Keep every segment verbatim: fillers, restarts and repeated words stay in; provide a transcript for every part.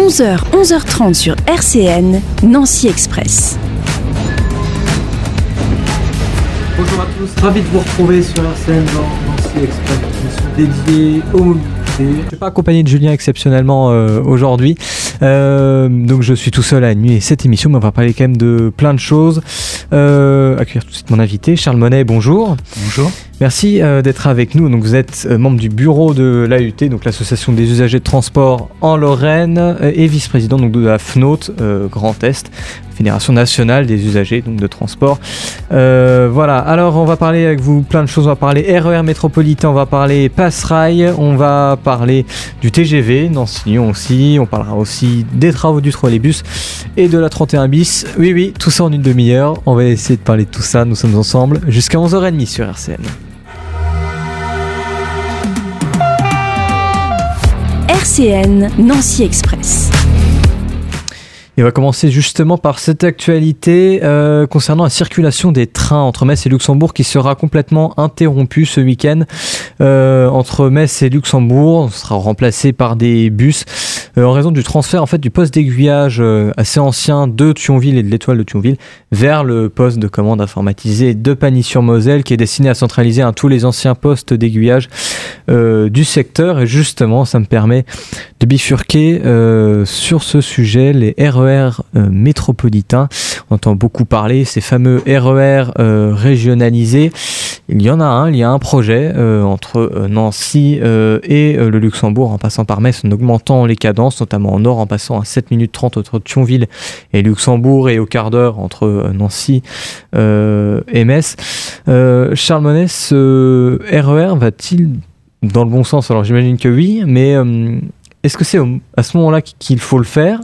onze heures, onze heures trente sur R C N, Nancy Express. Bonjour à tous, ravi de vous retrouver sur R C N dans Nancy Express, une émission dédiée aux mobilités. Je ne suis pas accompagné de Julien exceptionnellement euh, aujourd'hui, euh, donc je suis tout seul à animer cette émission, mais on va parler quand même de plein de choses. Euh, accueillir tout de suite mon invité, Charles Monet, bonjour. Bonjour. Merci euh, d'être avec nous. Donc vous êtes euh, membre du bureau de l'A U T, donc l'association des usagers de transport en Lorraine, euh, et vice-président donc, de la F N O T euh, Grand Est, Fédération nationale des usagers donc, de transport. Euh, voilà, alors on va parler avec vous plein de choses. On va parler R E R métropolitain, on va parler Passerail, on va parler du T G V, Nancy-Lyon aussi, on parlera aussi des travaux du trolleybus et de la trente et un bis. Oui, oui, tout ça en une demi-heure. On va essayer de parler de tout ça. Nous sommes ensemble jusqu'à onze heures trente sur R C N. R C N, Nancy Express. Et on va commencer justement par cette actualité euh, concernant la circulation des trains entre Metz et Luxembourg qui sera complètement interrompue ce week-end. Euh, entre Metz et Luxembourg, on sera remplacé par des bus euh, en raison du transfert en fait du poste d'aiguillage euh, assez ancien de Thionville et de l'Étoile de Thionville vers le poste de commande informatisé de Pagny-sur-Moselle qui est destiné à centraliser hein, tous les anciens postes d'aiguillage euh, du secteur. Et justement, ça me permet de bifurquer euh, sur ce sujet, les R E R euh, métropolitains. On entend beaucoup parler, ces fameux R E R euh, régionalisés. Il y en a un, il y a un projet euh, entre euh, Nancy euh, et euh, le Luxembourg en passant par Metz en augmentant les cadences, notamment en nord en passant à sept minutes trente entre Thionville et Luxembourg et au quart d'heure entre euh, Nancy euh, et Metz. Euh, Charles Monet, ce R E R va-t-il dans le bon sens? Alors j'imagine que oui, mais euh, est-ce que c'est à ce moment-là qu'il faut le faire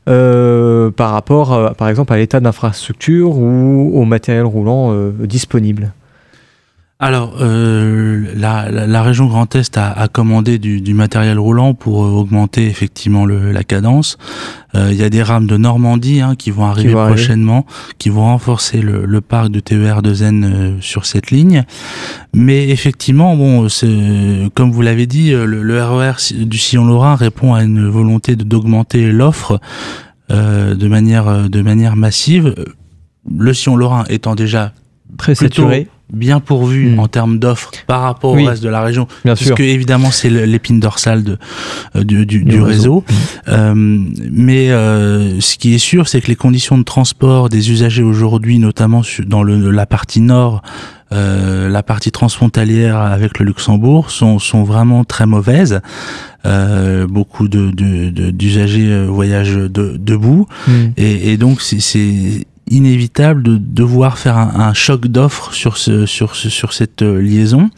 euh, par rapport, à, par exemple, à l'état d'infrastructure ou au matériel roulant euh, disponible? Alors, euh, la, la, la région Grand Est a, a commandé du, du matériel roulant pour euh, augmenter effectivement le, la cadence. Il euh, y a des rames de Normandie hein, qui vont arriver qui vont prochainement, arriver. qui vont renforcer le, le parc de T E R deux N euh, sur cette ligne. Mais effectivement, bon, c'est, comme vous l'avez dit, le, le R E R du sillon lorrain répond à une volonté de, d'augmenter l'offre euh, de manière de manière massive. Le sillon lorrain étant déjà très saturé, bien pourvu mmh. en termes d'offres par rapport oui. au reste de la région, bien puisque sûr. évidemment c'est l'épine dorsale de, euh, du, du, du, du réseau. réseau. Mmh. Euh, mais euh, ce qui est sûr, c'est que les conditions de transport des usagers aujourd'hui, notamment dans le, la partie nord, euh, la partie transfrontalière avec le Luxembourg, sont, sont vraiment très mauvaises. Euh, beaucoup de, de, de, d'usagers voyagent de, debout, mmh. et, et donc c'est, c'est inévitable de devoir faire un, un choc d'offres sur ce sur ce sur cette liaison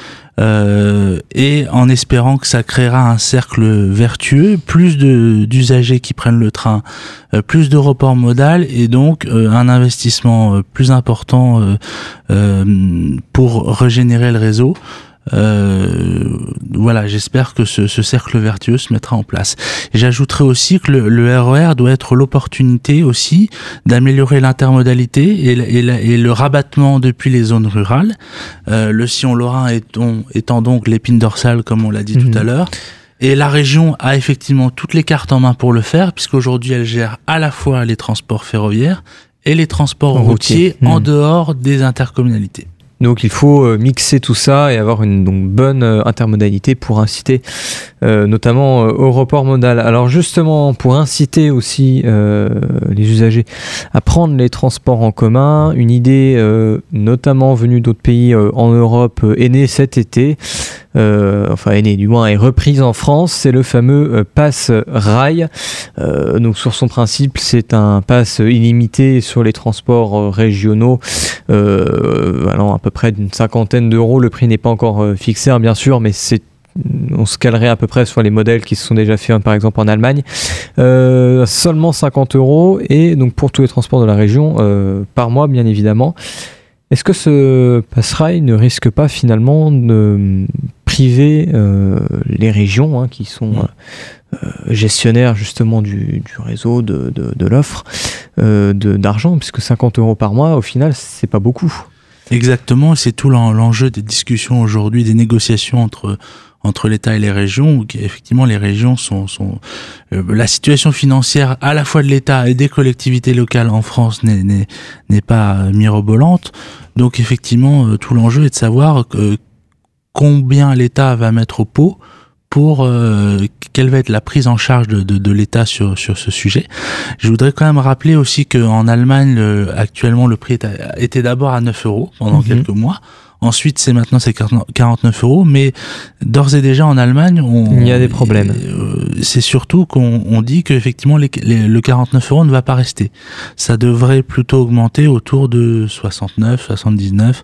euh, et en espérant que ça créera un cercle vertueux, plus de d'usagers qui prennent le train, euh, plus de report modal et donc euh, un investissement euh, plus important euh, euh, pour régénérer le réseau. Euh, voilà, j'espère que ce, ce cercle vertueux se mettra en place. Et j'ajouterai aussi que le, le R E R doit être l'opportunité aussi d'améliorer l'intermodalité et, et, et le rabattement depuis les zones rurales. Euh, le sillon lorrain étant, étant donc l'épine dorsale, comme on l'a dit mmh. tout à l'heure. Et la région a effectivement toutes les cartes en main pour le faire, puisqu'aujourd'hui elle gère à la fois les transports ferroviaires et les transports routiers mmh. en dehors des intercommunalités. Donc il faut euh, mixer tout ça et avoir une donc, bonne euh, intermodalité pour inciter euh, notamment euh, au report modal. Alors justement, pour inciter aussi euh, les usagers à prendre les transports en commun, une idée euh, notamment venue d'autres pays euh, en Europe euh, est née cet été, euh, enfin est née du moins, est reprise en France, c'est le fameux euh, pass rail. Euh, donc sur son principe, c'est un pass illimité sur les transports euh, régionaux, euh, allant à peu près d'une cinquantaine d'euros. Le prix n'est pas encore euh, fixé, hein, bien sûr, mais c'est on se calerait à peu près sur les modèles qui se sont déjà faits, par exemple en Allemagne. Euh, seulement cinquante euros, et donc pour tous les transports de la région, euh, par mois, bien évidemment. Est-ce que ce Passerail ne risque pas finalement de priver euh, les régions hein, qui sont euh, gestionnaires justement du, du réseau, de, de, de l'offre, euh, de, d'argent, puisque cinquante euros par mois, au final, c'est pas beaucoup. Exactement, c'est tout l'enjeu des discussions aujourd'hui, des négociations entre entre l'État et les régions, où effectivement les régions sont, sont euh, la situation financière à la fois de l'État et des collectivités locales en France n'est, n'est, n'est pas mirobolante. Donc effectivement, euh, tout l'enjeu est de savoir euh, combien l'État va mettre au pot pour euh, quelle va être la prise en charge de, de, de l'État sur, sur ce sujet. Je voudrais quand même rappeler aussi qu'en Allemagne, le, actuellement, le prix était, était d'abord à neuf euros pendant mmh. quelques mois. Ensuite, c'est maintenant c'est quarante-neuf euros, mais d'ores et déjà en Allemagne, on, il y a des problèmes. Euh, c'est surtout qu'on on dit qu'effectivement les, les, le quarante-neuf euros ne va pas rester. Ça devrait plutôt augmenter autour de soixante-neuf, soixante-dix-neuf.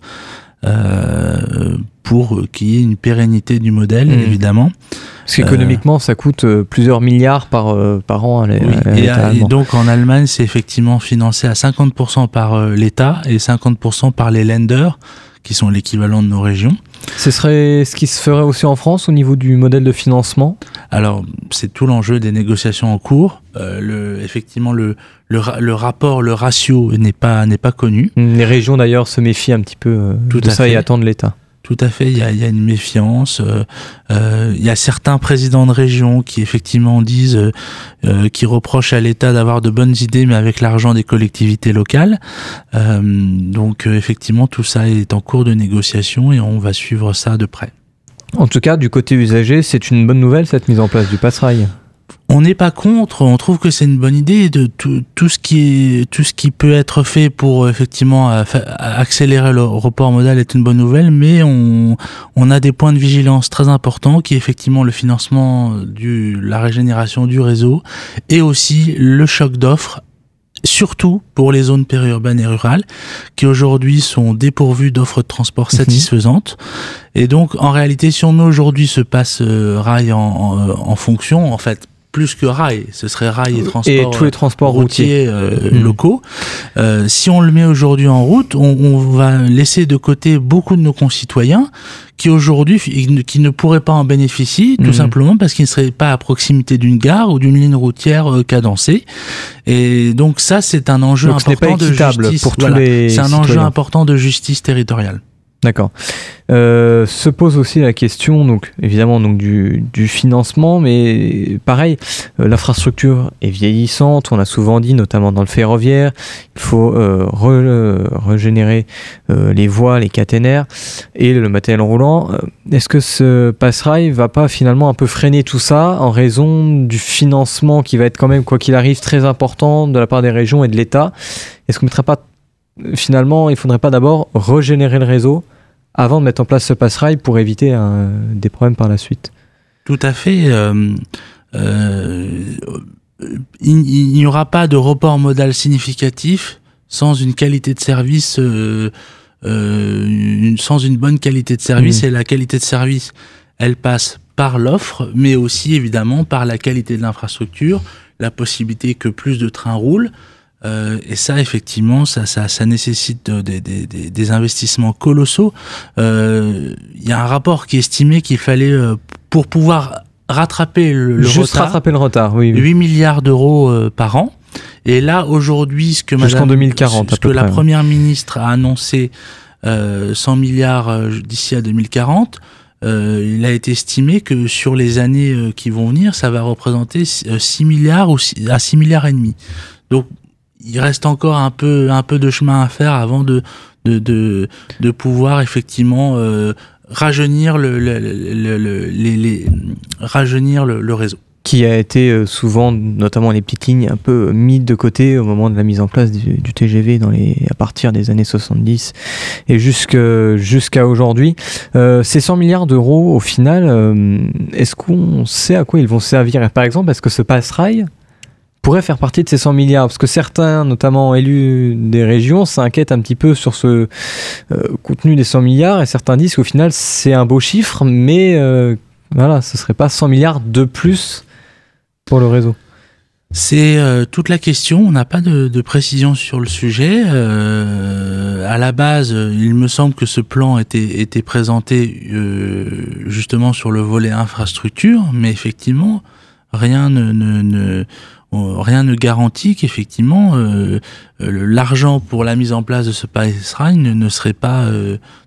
Euh, pour qu'il y ait une pérennité du modèle, mmh. évidemment. Parce qu'économiquement, euh, ça coûte plusieurs milliards par, euh, par an à l'État oui, allemand. Et donc en Allemagne, c'est effectivement financé à cinquante pour cent par euh, l'État et cinquante pour cent par les Länder, qui sont l'équivalent de nos régions. Ce serait ce qui se ferait aussi en France au niveau du modèle de financement ? Alors, c'est tout l'enjeu des négociations en cours. Euh, le, effectivement, le, le, le rapport, le ratio n'est pas, n'est pas connu. Les régions, d'ailleurs, se méfient un petit peu euh, tout de à ça fait. Et attendent l'État. Tout à fait, il y a, il y a une méfiance. Euh, euh, il y a certains présidents de région qui effectivement disent, euh, qui reprochent à l'État d'avoir de bonnes idées, mais avec l'argent des collectivités locales. Euh, donc euh, effectivement, tout ça est en cours de négociation et on va suivre ça de près. En tout cas, du côté usager, c'est une bonne nouvelle cette mise en place du Passerail. On n'est pas contre, on trouve que c'est une bonne idée de tout, tout ce qui est, tout ce qui peut être fait pour effectivement accélérer le report modal est une bonne nouvelle, mais on, on a des points de vigilance très importants qui est effectivement le financement du, la régénération du réseau et aussi le choc d'offres, surtout pour les zones périurbaines et rurales qui aujourd'hui sont dépourvues d'offres de transport satisfaisantes. Mmh. Et donc en réalité, si on met aujourd'hui ce passe euh, rail en, en, en fonction, en fait, plus que rail, ce serait rail et transport et tous les transports routiers, routiers euh, mmh. locaux. Euh, si on le met aujourd'hui en route, on, on va laisser de côté beaucoup de nos concitoyens qui aujourd'hui qui ne pourraient pas en bénéficier, tout mmh. simplement parce qu'ils ne seraient pas à proximité d'une gare ou d'une ligne routière euh, cadencée. Et donc ça, c'est un enjeu donc important de justice. Pour tous voilà. les c'est un citoyens. enjeu important de justice territoriale. D'accord. Euh, se pose aussi la question, donc évidemment donc du, du financement, mais pareil, euh, l'infrastructure est vieillissante. On a souvent dit, notamment dans le ferroviaire, il faut euh, re, euh, régénérer euh, les voies, les caténaires et le matériel roulant. Est-ce que ce Passerail va pas finalement un peu freiner tout ça en raison du financement qui va être quand même, quoi qu'il arrive, très important de la part des régions et de l'État? Est-ce qu'on ne mettrait pas finalement, il ne faudrait pas d'abord régénérer le réseau avant de mettre en place ce Passerail pour éviter un, des problèmes par la suite? Tout à fait. Euh, euh, il n'y aura pas de report modal significatif sans une qualité de service, euh, euh, une, sans une bonne qualité de service. Mmh. Et la qualité de service, elle passe par l'offre, mais aussi évidemment par la qualité de l'infrastructure, la possibilité que plus de trains roulent. Euh, et ça, effectivement, ça, ça, ça nécessite des, des, des, des investissements colossaux. Euh, il y a un rapport qui estimait qu'il fallait, euh, pour pouvoir rattraper le, le Juste retard, rattraper le retard, oui, oui. huit milliards d'euros euh, par an. Et là, aujourd'hui, ce que, Jusqu'en Madame, deux mille quarante, ce à peu que près, la Première ministre a annoncé, euh, cent milliards euh, d'ici à deux mille quarante, euh, il a été estimé que sur les années euh, qui vont venir, ça va représenter six milliards ou six, à six milliards et demi. Donc, il reste encore un peu un peu de chemin à faire avant de de de, de pouvoir effectivement euh, rajeunir le, le, le, le les, les rajeunir le, le réseau. Qui a été souvent, notamment les petites lignes, un peu mis de côté au moment de la mise en place du, du T G V dans les, à partir des années soixante-dix et jusque, jusqu'à aujourd'hui. Euh, ces cent milliards d'euros, au final, euh, est-ce qu'on sait à quoi ils vont servir? Par exemple, est-ce que ce Passerail pourrait faire partie de ces cent milliards, parce que certains, notamment élus des régions, s'inquiètent un petit peu sur ce euh, contenu des cent milliards, et certains disent qu'au final c'est un beau chiffre, mais euh, voilà, ce serait pas cent milliards de plus pour le réseau. C'est euh, toute la question, on n'a pas de, de précision sur le sujet. Euh, à la base, il me semble que ce plan était, était présenté euh, justement sur le volet infrastructure, mais effectivement, rien ne... ne, ne rien ne garantit qu'effectivement euh, l'argent pour la mise en place de ce Passerail ne, ne serait pas euh,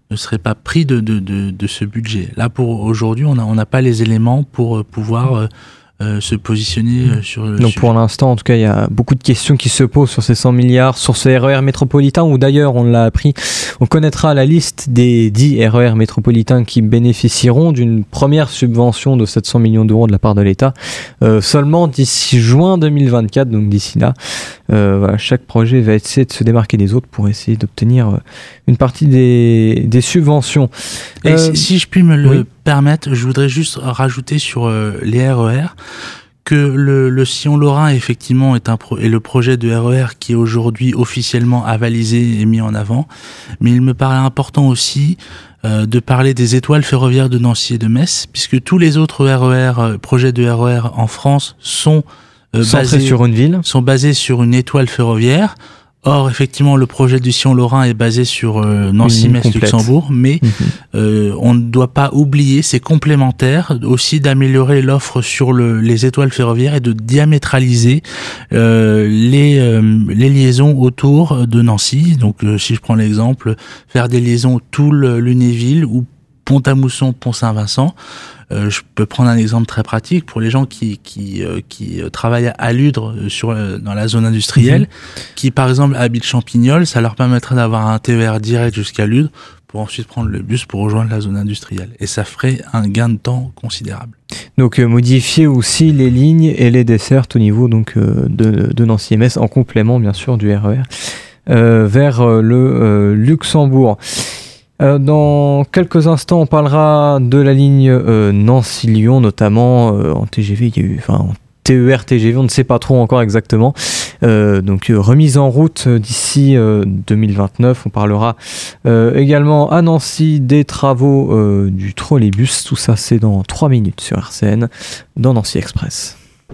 ne serait pas pris de, de, de, de ce budget. Là, pour aujourd'hui, on n'a on n'a pas les éléments pour pouvoir euh, euh, se positionner euh, sur le Donc sujet. pour l'instant, en tout cas, il y a beaucoup de questions qui se posent sur ces cent milliards, sur ce R E R métropolitain, où d'ailleurs, on l'a appris, on connaîtra la liste des dix R E R métropolitains qui bénéficieront d'une première subvention de sept cents millions d'euros de la part de l'État, euh, seulement d'ici juin deux mille vingt-quatre, donc d'ici là. Euh, voilà, chaque projet va essayer de se démarquer des autres pour essayer d'obtenir euh, une partie des, des subventions. Et euh, si, si je puis me le oui. permettre, je voudrais juste rajouter sur euh, les R E R que le, le sillon lorrain effectivement est un pro, est le projet de R E R qui est aujourd'hui officiellement avalisé et mis en avant, mais il me paraît important aussi euh, de parler des étoiles ferroviaires de Nancy et de Metz, puisque tous les autres R E R euh, projets de R E R en France sont euh, centré basés sur une ville. sont basés sur une étoile ferroviaire. Or, effectivement, le projet du sillon lorrain est basé sur euh, Nancy, Metz, Luxembourg, mais Mmh. euh, on ne doit pas oublier, c'est complémentaire aussi d'améliorer l'offre sur le, les étoiles ferroviaires et de diamétraliser euh, les, euh, les liaisons autour de Nancy. Donc, euh, si je prends l'exemple, faire des liaisons Toul-Lunéville ou Pont-à-Mousson, Pont-Saint-Vincent. Euh, je peux prendre un exemple très pratique pour les gens qui qui euh, qui travaillent à Ludre sur euh, dans la zone industrielle, mmh. qui par exemple habitent Champignol, ça leur permettrait d'avoir un T E R direct jusqu'à Ludre pour ensuite prendre le bus pour rejoindre la zone industrielle, et ça ferait un gain de temps considérable. Donc euh, modifier aussi les lignes et les dessertes au niveau donc euh, de, de Nancy et Metz en complément bien sûr du R E R euh, vers euh, le euh, Luxembourg. Euh, dans quelques instants, on parlera de la ligne euh, Nancy-Lyon, notamment euh, en T G V. Il y a eu, enfin, en T E R, T G V, on ne sait pas trop encore exactement. Euh, donc euh, remise en route euh, d'ici euh, deux mille vingt-neuf. On parlera euh, également à Nancy des travaux euh, du trolleybus. Tout ça, c'est dans trois minutes sur R C N, dans Nancy Express.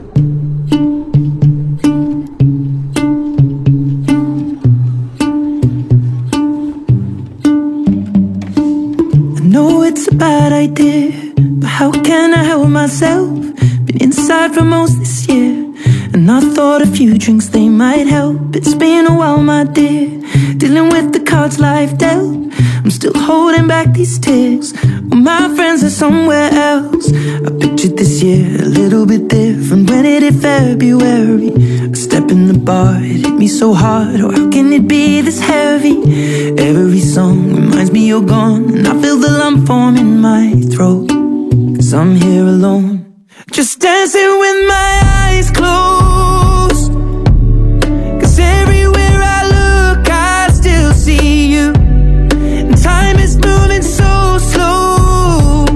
It's a bad idea, but how can I help myself? Been inside for most this year, and I thought a few drinks they might help. It's been a while, my dear, dealing with the cards life dealt. I'm still holding back these tears, well, my friends are somewhere else. I pictured this year a little bit different. When it hit February, a step in the bar, it hit me so hard. Oh, how can it be this heavy? Every song reminds me you're gone, and I feel the lump form in my throat, 'cause I'm here alone, just dancing with my eyes closed. 'Cause everywhere I look I still see you, and time is moving so slow,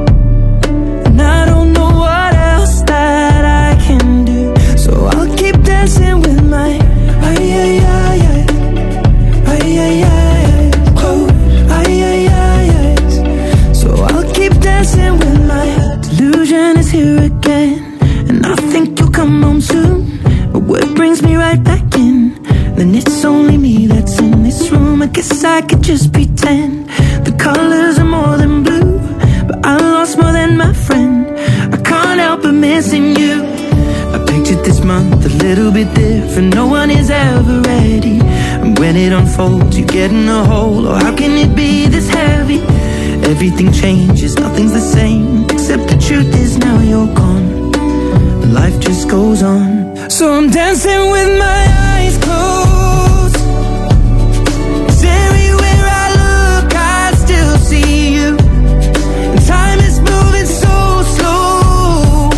and I don't know what else that I can do, so I'll keep dancing with my ay ay ay ay ay ay ay close ay ay ay ay. So I'll keep dancing with my delusion is here again, and I think you'll come home soon. But what brings me right back in? Then it's only me that's in this room. I guess I could just pretend the colors are more than blue, but I lost more than my friend. I can't help but missing you. I pictured this month a little bit different. No one is ever ready, and when it unfolds you get in a hole. Oh, how can it be this heavy? Everything changes, nothing's the same, except the truth is now you're gone. Life just goes on, so I'm dancing with my eyes closed. 'Cause everywhere I look I still see you, and time is moving so slow,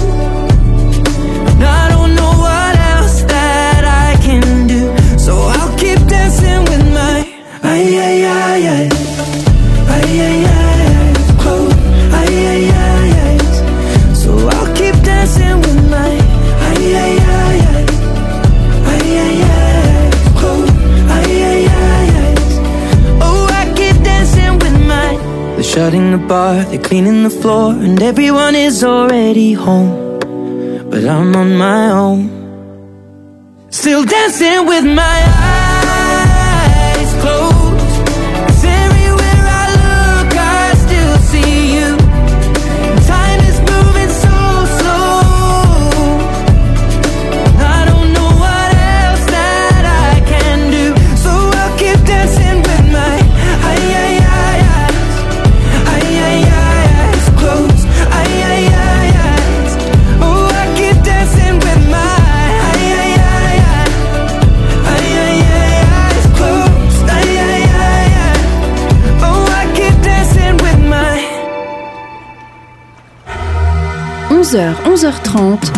and I don't know what else that I can do, so I'll keep dancing with my ay ay ay ay ay ay ay. Shutting the bar, they're cleaning the floor, and everyone is already home, but I'm on my own, still dancing with my eyes closed. 'Cause everywhere I look I still see you, time is moving so slow, I don't know what else that I can do, so I'll keep dancing with my ay ay ay ay. onze heures, onze heures trente,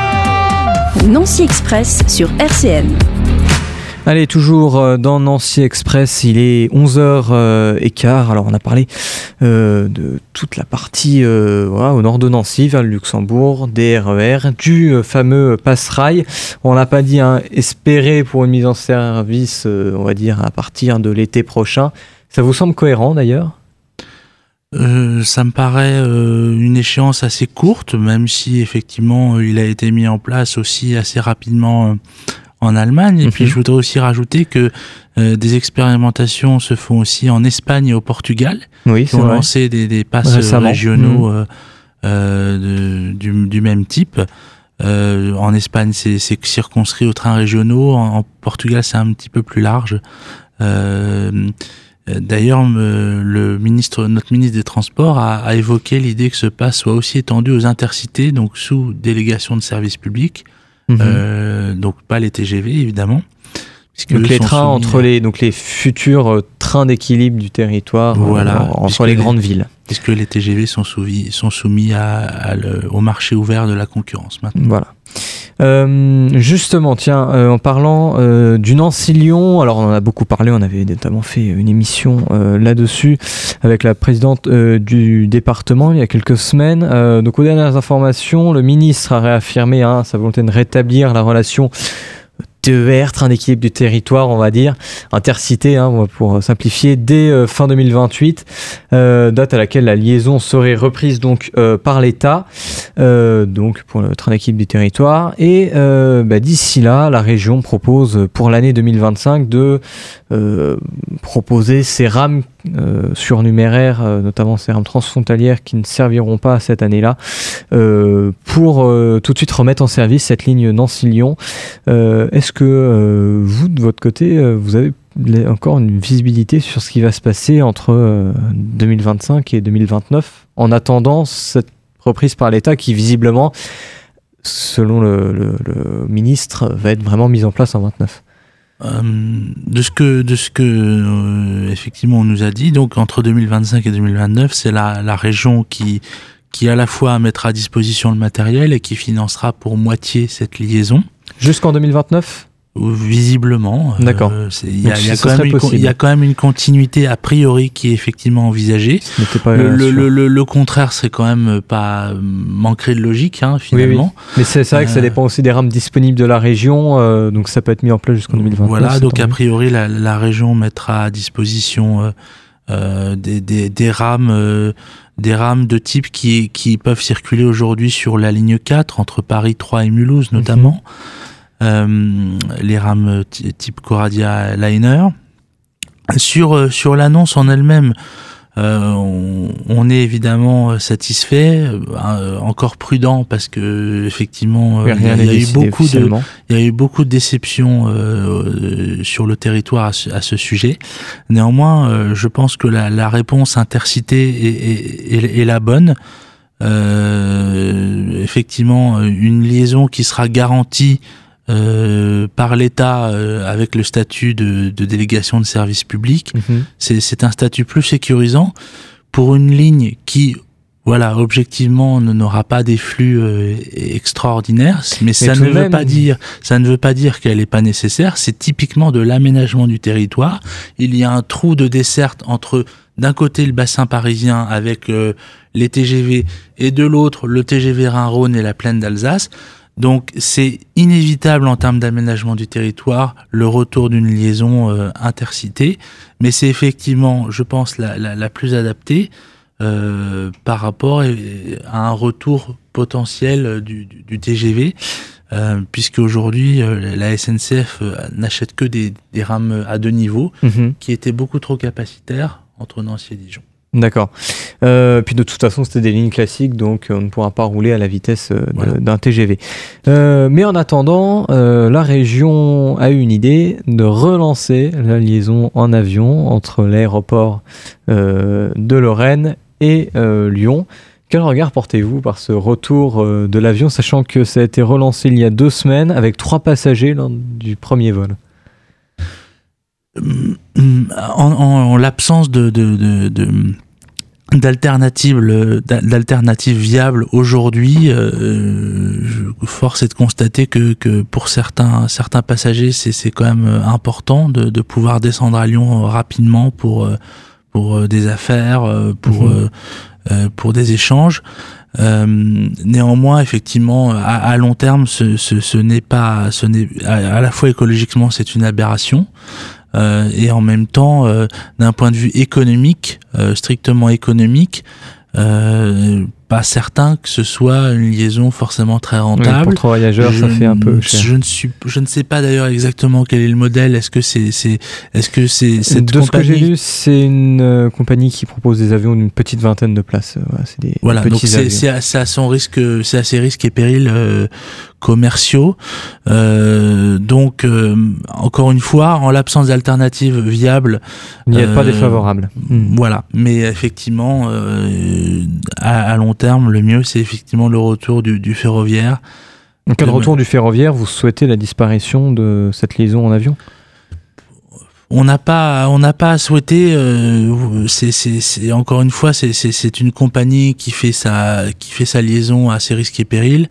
Nancy Express sur R C N. Allez, toujours dans Nancy Express, il est onze heures quinze. Alors, on a parlé euh, de toute la partie euh, voilà, au nord de Nancy, vers le Luxembourg, des R E R, du euh, fameux Passerail. On l'a pas dit, hein, espéré pour une mise en service, euh, on va dire, à partir de l'été prochain. Ça vous semble cohérent, d'ailleurs ? Euh, ça me paraît euh, une échéance assez courte, même si, effectivement, il a été mis en place aussi assez rapidement... Euh, en Allemagne. Et mmh. puis je voudrais aussi rajouter que euh, des expérimentations se font aussi en Espagne et au Portugal. Oui, qui ont vrai. lancé des, des passes Récemment. régionaux mmh. euh, euh, de, du, du même type. Euh, en Espagne, c'est, c'est circonscrit aux trains régionaux. En, en Portugal, c'est un petit peu plus large. Euh, D'ailleurs, me, le ministre, notre ministre des Transports a, a évoqué l'idée que ce pass soit aussi étendu aux intercités, donc sous délégation de service public. Mmh. Euh, donc pas les T G V évidemment. Donc les trains entre les donc les futurs euh, trains d'équilibre du territoire, voilà, euh, entre les, les grandes villes. Puisque les T G V sont soumis sont soumis à, à le, au marché ouvert de la concurrence maintenant. Voilà. Euh, justement, tiens, euh, en parlant euh, du Nancy-Lyon, alors on en a beaucoup parlé, on avait notamment fait une émission euh, là-dessus avec la présidente euh, du département il y a quelques semaines. Euh, donc aux dernières informations, le ministre a réaffirmé hein, sa volonté de rétablir la relation T E R, train d'équilibre du territoire, on va dire, intercité, hein, pour simplifier, dès euh, fin deux mille vingt-huit, euh, date à laquelle la liaison serait reprise donc euh, par l'État, euh, donc pour le train d'équilibre du territoire. Et euh, bah, d'ici là, la région propose pour l'année deux mille vingt-cinq de euh, proposer ces rames euh, surnuméraires, euh, notamment ces rames transfrontalières qui ne serviront pas cette année-là, euh, pour euh, tout de suite remettre en service cette ligne Nancy-Lyon. Euh, est-ce que euh, vous, de votre côté, euh, vous avez encore une visibilité sur ce qui va se passer entre euh, deux mille vingt-cinq et deux mille vingt-neuf, en attendant cette reprise par l'État qui, visiblement, selon le, le, le ministre, va être vraiment mise en place en vingt-neuf? Euh, de ce que, de ce que euh, effectivement on nous a dit, donc entre deux mille vingt-cinq et deux mille vingt-neuf, c'est la, la région qui, qui à la fois mettra à disposition le matériel et qui financera pour moitié cette liaison. Jusqu'en deux mille vingt-neuf ? Visiblement. D'accord. Euh, il y, y, y a quand même une continuité a priori qui est effectivement envisagée. Pas le, le, le, le contraire serait quand même pas manquerait de logique, hein, finalement. Oui, oui. Mais c'est, c'est vrai que ça dépend aussi des rames disponibles de la région, euh, donc ça peut être mis en place jusqu'en deux mille vingt-neuf. Voilà, donc a priori la, la région mettra à disposition euh, euh, des, des, des rames. Euh, des rames de type qui, qui peuvent circuler aujourd'hui sur la ligne quatre entre Paris trois et Mulhouse notamment. Mm-hmm. Euh, les rames t- type Coradia Liner. Sur sur l'annonce en elle-même, euh, on, on est évidemment satisfait, euh, encore prudent parce que effectivement oui, il y a, y a eu beaucoup de il y a eu beaucoup de déceptions euh, sur le territoire à ce, à ce sujet. Néanmoins, euh, je pense que la, la réponse intercité est, est, est, est la bonne. Euh, effectivement, une liaison qui sera garantie Euh, par l'État euh, avec le statut de, de délégation de service public, mmh. c'est, c'est un statut plus sécurisant pour une ligne qui, voilà, objectivement, ne n'aura pas des flux euh, extraordinaires, mais, mais ça ne veut même... pas dire, ça ne veut pas dire qu'elle n'est pas nécessaire. C'est typiquement de l'aménagement du territoire. Il y a un trou de desserte entre d'un côté le bassin parisien avec euh, les T G V et de l'autre le T G V Rhin-Rhône et la plaine d'Alsace. Donc c'est inévitable en termes d'aménagement du territoire le retour d'une liaison euh, intercité, mais c'est effectivement, je pense, la, la, la plus adaptée euh, par rapport à un retour potentiel du, du, du T G V, euh, puisque aujourd'hui euh, la S N C F euh, n'achète que des, des rames à deux niveaux, mmh. qui étaient beaucoup trop capacitaires entre Nancy et Dijon. D'accord. Euh, puis de toute façon, c'était des lignes classiques, donc on ne pourra pas rouler à la vitesse euh, de, voilà. d'un T G V. Euh, mais en attendant, euh, la région a eu une idée de relancer la liaison en avion entre l'aéroport euh, de Lorraine et euh, Lyon. Quel regard portez-vous par ce retour euh, de l'avion, sachant que ça a été relancé il y a deux semaines avec trois passagers lors du premier vol? En, en, en l'absence de, de, de, de, d'alternatives d'alternatives viables aujourd'hui, euh, force est de constater que que pour certains certains passagers c'est c'est quand même important de de pouvoir descendre à Lyon rapidement pour pour des affaires, pour mmh. euh, pour des échanges. Euh, néanmoins, effectivement, à, à long terme, ce, ce, ce n'est pas, ce n'est à, à la fois écologiquement, c'est une aberration. Euh, et en même temps, euh, d'un point de vue économique, euh, strictement économique, euh, pas certain que ce soit une liaison forcément très rentable. Oui, pour trois voyageurs, je, ça fait un peu cher. Je ne suis, je ne sais pas d'ailleurs exactement quel est le modèle. Est-ce que c'est, c'est, est-ce que c'est cette de compagnie... ce que j'ai lu, c'est une euh, compagnie qui propose des avions d'une petite vingtaine de places. Voilà, c'est des, voilà, des donc petits c'est, avions. c'est, à, c'est à son risque, c'est à ses risques et périls euh, commerciaux. Euh, donc, euh, encore une fois, en l'absence d'alternatives viables, il n'y a euh, pas défavorable. Mmh. Voilà, mais effectivement, euh, à, à long terme, le mieux, c'est effectivement le retour du, du ferroviaire. En cas de retour du ferroviaire, vous souhaitez la disparition de cette liaison en avion ? On n'a pas, on n'a pas à souhaiter. Euh, c'est, c'est, c'est encore une fois, c'est, c'est, c'est une compagnie qui fait sa, qui fait sa liaison à ses risques et périls.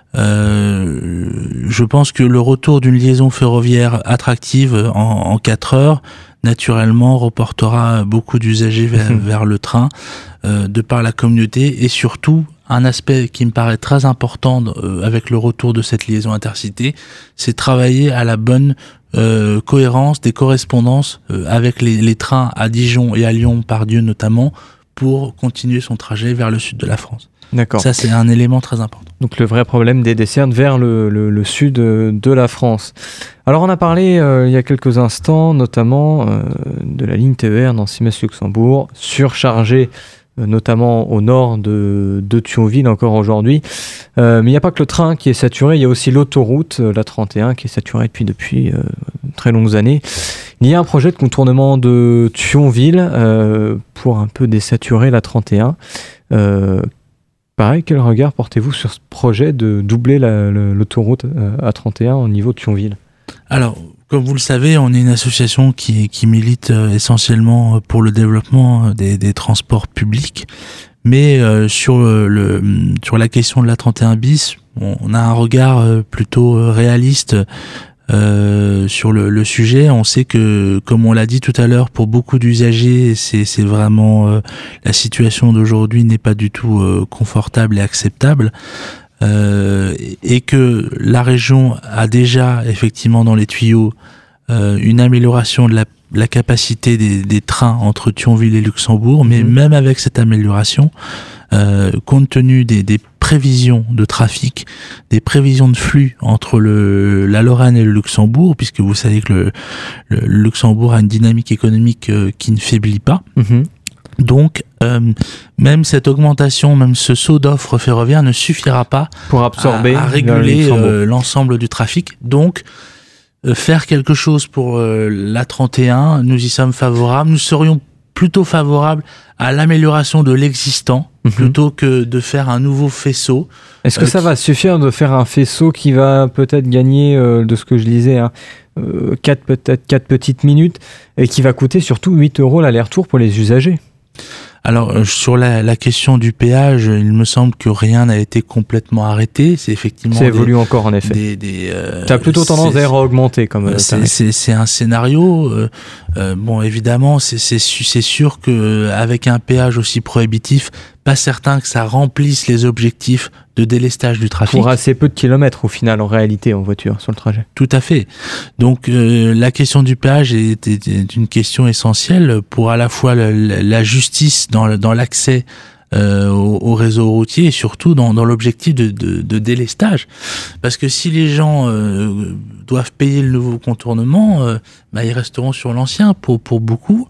Euh, je pense que le retour d'une liaison ferroviaire attractive en, en quatre heures, naturellement, reportera beaucoup d'usagers vers, vers le train, euh, de par la communauté, et surtout, un aspect qui me paraît très important euh, avec le retour de cette liaison intercité, c'est travailler à la bonne euh, cohérence des correspondances euh, avec les, les trains à Dijon et à Lyon, par Dieu notamment, pour continuer son trajet vers le sud de la France. D'accord. Ça, c'est un élément très important. Donc le vrai problème des dessertes vers le, le, le sud de la France. Alors on a parlé euh, il y a quelques instants notamment euh, de la ligne T E R Nancy-Metz-Luxembourg, surchargée euh, notamment au nord de, de Thionville encore aujourd'hui. Euh, mais il n'y a pas que le train qui est saturé, il y a aussi l'autoroute, euh, la trente et un, qui est saturée depuis, depuis euh, très longues années. Il y a un projet de contournement de Thionville euh, pour un peu désaturer la trente et un. Euh, Pareil, quel regard portez-vous sur ce projet de doubler la, la, l'autoroute A trente et un au niveau de Thionville ? Alors, comme vous le savez, on est une association qui, qui milite essentiellement pour le développement des, des transports publics. Mais euh, sur, le, sur la question de la trente et un bis, on a un regard plutôt réaliste Euh, sur le, le sujet. On sait que, comme on l'a dit tout à l'heure, pour beaucoup d'usagers, c'est, c'est vraiment euh, la situation d'aujourd'hui n'est pas du tout euh, confortable et acceptable, euh, et que la région a déjà effectivement dans les tuyaux euh, une amélioration de la, la capacité des, des trains entre Thionville et Luxembourg, mais mmh. même avec cette amélioration, euh, compte tenu des, des prévisions de trafic, des prévisions de flux entre le, la Lorraine et le Luxembourg, puisque vous savez que le, le Luxembourg a une dynamique économique euh, qui ne faiblit pas. Mmh. Donc, euh, même cette augmentation, même ce saut d'offres ferroviaires ne suffira pas pour absorber à, à réguler euh, l'ensemble du trafic. Donc, euh, faire quelque chose pour euh, la trente et un, nous y sommes favorables. Nous serions plutôt favorables à l'amélioration de l'existant, mmh. plutôt que de faire un nouveau faisceau. Est-ce que euh, ça qui... va suffire de faire un faisceau qui va peut-être gagner, euh, de ce que je lisais, hein, euh, quatre, peut-être quatre petites minutes, et qui va coûter surtout huit euros l'aller-retour pour les usagers ? Alors, euh, sur la, la question du péage, il me semble que rien n'a été complètement arrêté. C'est effectivement... Ça évolue encore, en effet. Des, des, euh, tu as plutôt tendance d'ailleurs à augmenter. Comme euh, c'est, c'est, c'est un scénario. Euh, euh, bon, évidemment, c'est, c'est, c'est sûr qu'avec un péage aussi prohibitif, pas certain que ça remplisse les objectifs de délestage du trafic. Pour assez peu de kilomètres au final, en réalité, en voiture, sur le trajet. Tout à fait. Donc euh, la question du péage est, est, est une question essentielle pour à la fois la, la justice dans, dans l'accès euh, au, au réseau routier et surtout dans, dans l'objectif de, de, de délestage. Parce que si les gens euh, doivent payer le nouveau contournement, euh, bah, ils resteront sur l'ancien pour, pour beaucoup.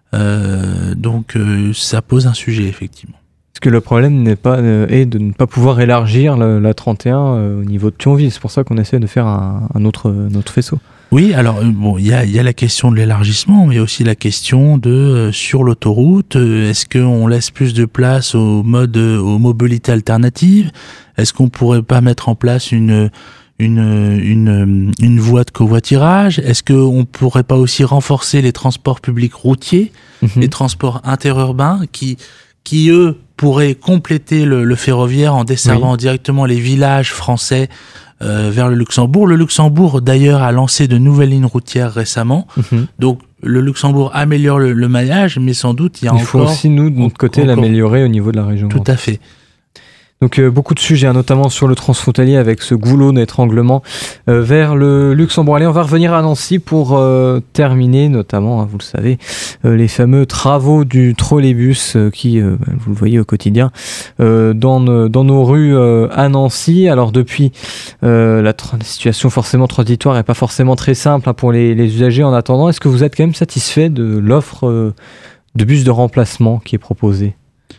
Euh, donc euh, ça pose un sujet, effectivement. Parce que le problème n'est pas, euh, est de ne pas pouvoir élargir la, la trente et un euh, au niveau de Thionville. C'est pour ça qu'on essaie de faire un, un, autre, un autre faisceau. Oui, alors bon, il y a, y a la question de l'élargissement, mais aussi la question de euh, sur l'autoroute, euh, est-ce qu'on laisse plus de place au mode, euh, aux mobilités alternatives ? Est-ce qu'on pourrait pas mettre en place une une une une voie de covoiturage ? Est-ce qu'on pourrait pas aussi renforcer les transports publics routiers, mmh. les transports interurbains qui qui eux pourraient compléter le, le ferroviaire en desservant oui. directement les villages français euh, vers le Luxembourg. Le Luxembourg d'ailleurs a lancé de nouvelles lignes routières récemment, mm-hmm. donc le Luxembourg améliore le, le maillage, mais sans doute il y a il encore... Il faut aussi nous de notre côté encore, l'améliorer au niveau de la région. Tout à fait. Donc euh, beaucoup de sujets, hein, notamment sur le transfrontalier avec ce goulot d'étranglement euh, vers le Luxembourg. Allez, on va revenir à Nancy pour euh, terminer, notamment, hein, vous le savez, euh, les fameux travaux du trolleybus euh, qui, euh, vous le voyez au quotidien, euh, dans, dans nos rues euh, à Nancy. Alors depuis, euh, la, la situation forcément transitoire n'est pas forcément très simple hein, pour les, les usagers en attendant. Est-ce que vous êtes quand même satisfait de l'offre euh, de bus de remplacement qui est proposée ?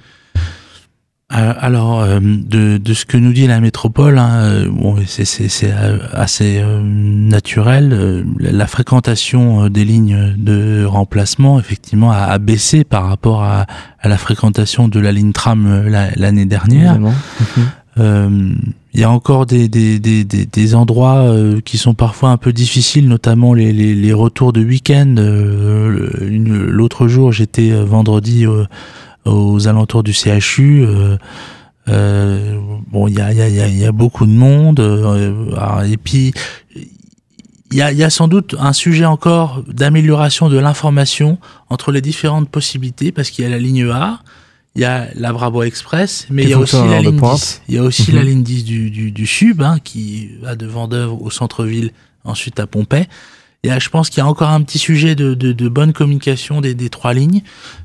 Alors, euh, de, de ce que nous dit la métropole, hein, bon, c'est, c'est, c'est assez euh, naturel. Euh, la fréquentation des lignes de remplacement, effectivement, a, a baissé par rapport à, à la fréquentation de la ligne tram la, l'année dernière. Il mmh. euh, y a encore des, des, des, des, des endroits euh, qui sont parfois un peu difficiles, notamment les, les, les retours de week-end. Euh, une, l'autre jour, j'étais vendredi... Euh, aux alentours du C H U, euh, euh, bon, il y a, il y a, il y a beaucoup de monde, euh, alors, et puis il y a, il y a sans doute un sujet encore d'amélioration de l'information entre les différentes possibilités, parce qu'il y a la ligne A, il y a la Brabo Express, mais il y a aussi la ligne dix. Il y a aussi mm-hmm. la ligne dix du, du, du Sub, hein, qui va de Vendeuvre au centre-ville, ensuite à Pompey. Et là, je pense qu'il y a encore un petit sujet de, de, de bonne communication des, des trois lignes.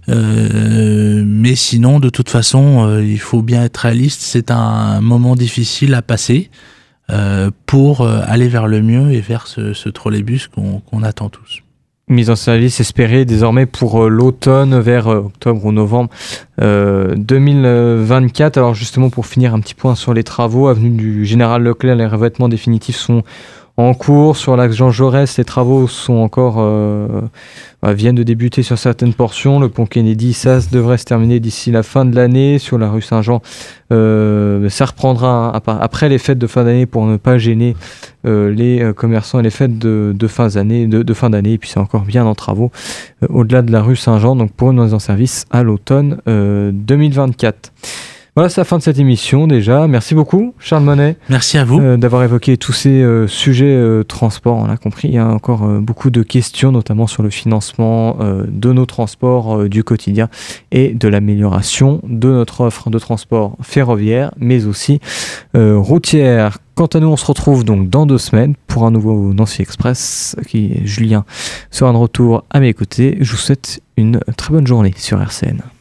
Euh, mais sinon, de toute façon, euh, il faut bien être réaliste. C'est un moment difficile à passer euh, pour euh, aller vers le mieux et vers ce, ce trolleybus qu'on, qu'on attend tous. Mise en service espérée désormais pour euh, l'automne, vers euh, octobre ou novembre euh, deux mille vingt-quatre. Alors justement, pour finir un petit point sur les travaux, avenue du Général Leclerc, les revêtements définitifs sont en cours. Sur l'axe Jean Jaurès, les travaux sont encore euh, viennent de débuter sur certaines portions. Le pont Kennedy, ça devrait se terminer d'ici la fin de l'année. Sur la rue Saint-Jean, euh, ça reprendra après les fêtes de fin d'année pour ne pas gêner euh, les commerçants et les fêtes de, de fin d'année. De, de fin d'année. Et puis c'est encore bien en travaux euh, au-delà de la rue Saint-Jean. Donc pour une mise en service à l'automne euh, deux mille vingt-quatre. Voilà, c'est la fin de cette émission déjà. Merci beaucoup, Charles Monet. Merci à vous. Euh, d'avoir évoqué tous ces euh, sujets euh, transport. On l'a compris, il y a encore euh, beaucoup de questions, notamment sur le financement euh, de nos transports euh, du quotidien et de l'amélioration de notre offre de transport ferroviaire, mais aussi euh, routière. Quant à nous, on se retrouve donc dans deux semaines pour un nouveau Nancy Express. Qui, Julien sera de retour à mes côtés. Je vous souhaite une très bonne journée sur R C N.